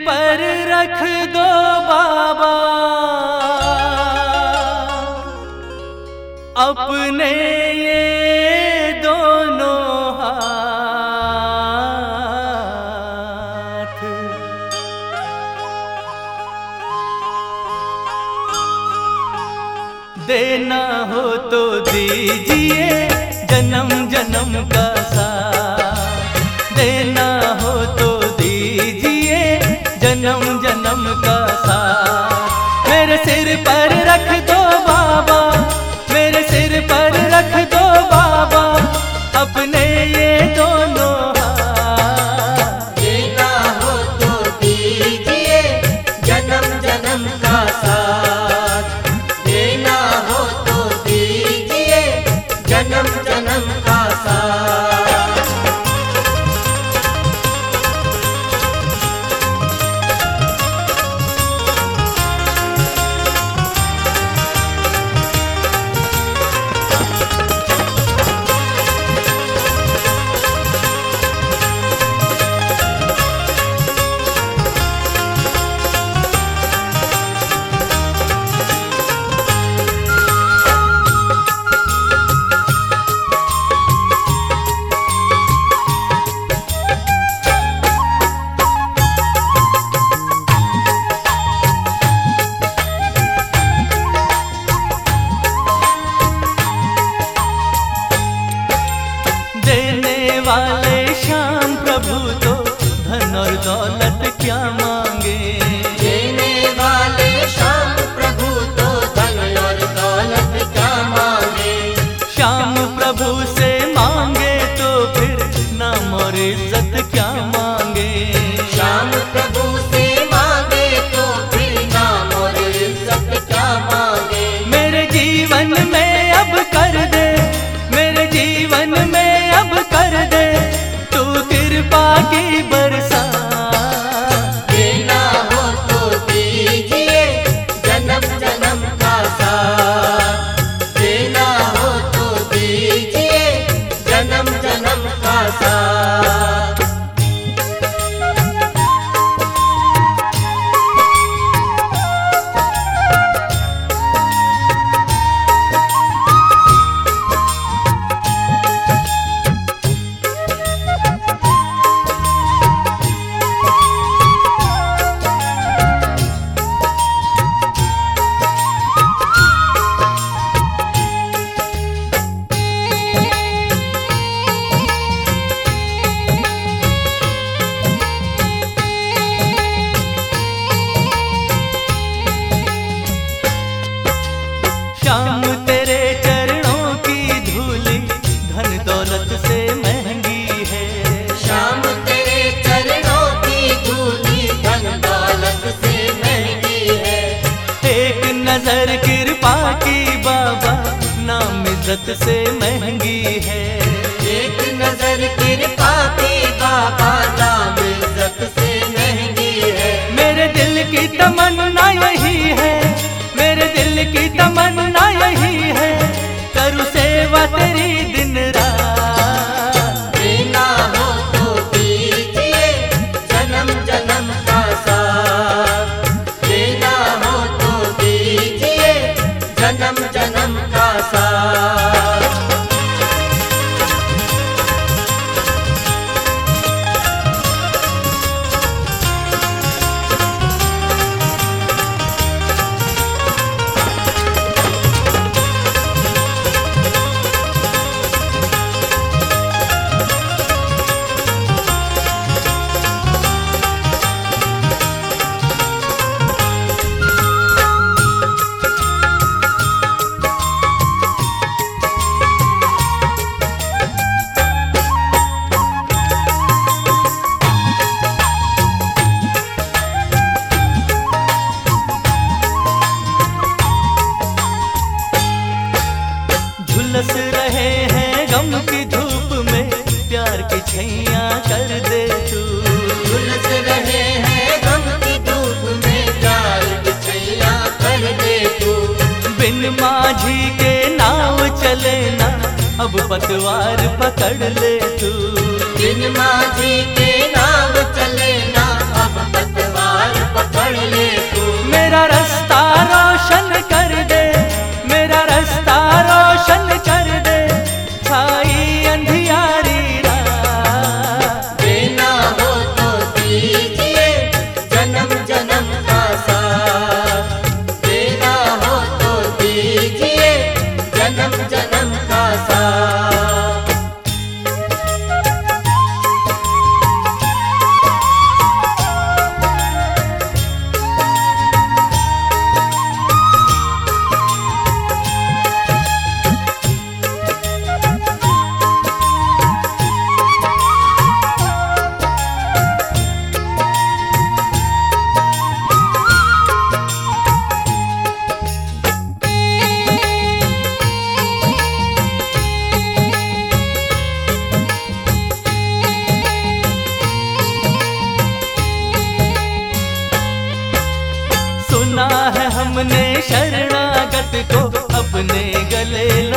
पर रख दो बाबा अपने ये दोनों हाथ। देना हो तो दीजिए जन्म जन्म का साथ। देना हो तो दीजिए जन्म जन्म का साथ। मेरे सिर पर रख दो बाबा, मेरे सिर पर रख दो बाबा अपने ये दोनों हाथ। देना हो तो दीजिए जन्म जन्म का साथ। देना हो तो दीजिए जन्म जन्म का साथ। देने वाले श्याम प्रभु तो धन और दौलत क्या मांगे। देने वाले श्याम प्रभु तो धन और दौलत क्या मांगे। श्याम प्रभु से मांगे तो फिर नाम और इज्जत क्या मांगे। श्याम प्रभु से मांगे तो फिर नाम और इज्जत क्या मांगे। मेरे जीवन में अब कर दे, मेरे जीवन में अब कर दे तू कृपा की बरसात। देना हो तो दीजिए जन्म जन्म का साथ। देना हो तो दीजिए जन्म जन्म का साथ। श्याम तेरे चरणों की धूली धन दौलत से महंगी है। श्याम तेरे चरणों की धूली धन दौलत से महंगी है। एक नजर कृपा की बाबा नाम इज्जत से महंगी है। एक नजर कृपा की बाबा नाम इज्जत से महंगी है। मेरे दिल की तमन्ना यही है, मेरे दिल की तमन्ना यही है करूँ सेवा तेरी दिन रात। देना हो तो दीजिए जन्म जन्म का साथ। देना हो तो दीजिए जन्म जन्म का साथ। झुलस रहे हैं गम की धूप में प्यार की छैया कर दे तू। झुलस रहे हैं गम की धूप में प्यार की छैया कर दे तू। बिन माझी के नाव चले ना अब पतवार पकड़ ले तू। बिन माझी के नाव चले ना अब पतवार को अपने गले